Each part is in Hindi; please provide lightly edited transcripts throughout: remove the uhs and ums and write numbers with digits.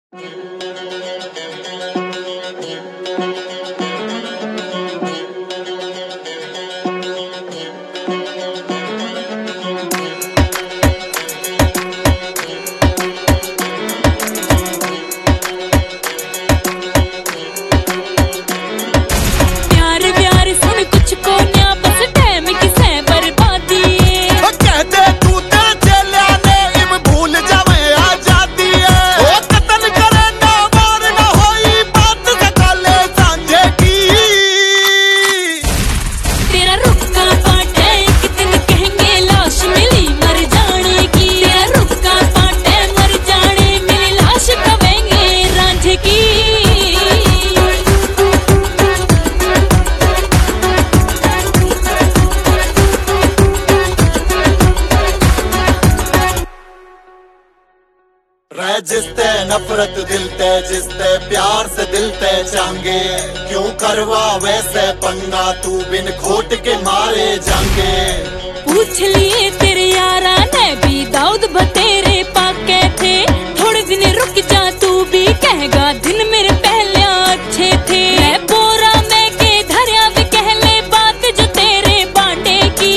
जिसते नफरत दिल ते जिसते प्यार से दिल ते चांगे, क्यों करवा वैसे पंगा तू बिन खोट के मारे जांगे। पूछ लिए तेरे यारा ने भी दाऊद बतेरे पाके थे, थोड़े दिन रुक जा तू भी कहेगा दिन मेरे पहले अच्छे थे। मैं बोरा में के धरिया भी कह ले बात जो तेरे बाटे की,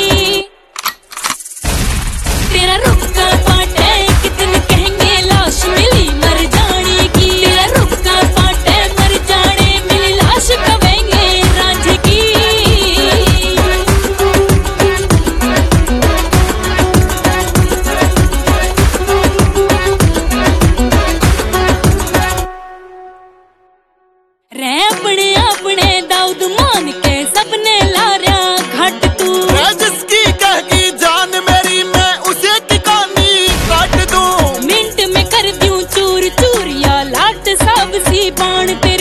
तेरा रुख का बाटे एक दिन कहेंगे लाश मिली मर जाने की। तेरा रुख का बाटे मर जाने मिली लाश कहेंगे रांझे की। रे अपने अपने दाऊद मान के सबने लारिया घट तू, जिसकी कह की जान मेरी मैं उसे की कहानी काट दूं। मिनट में कर दूं चूर चूर या लाट सब सी बाण पे।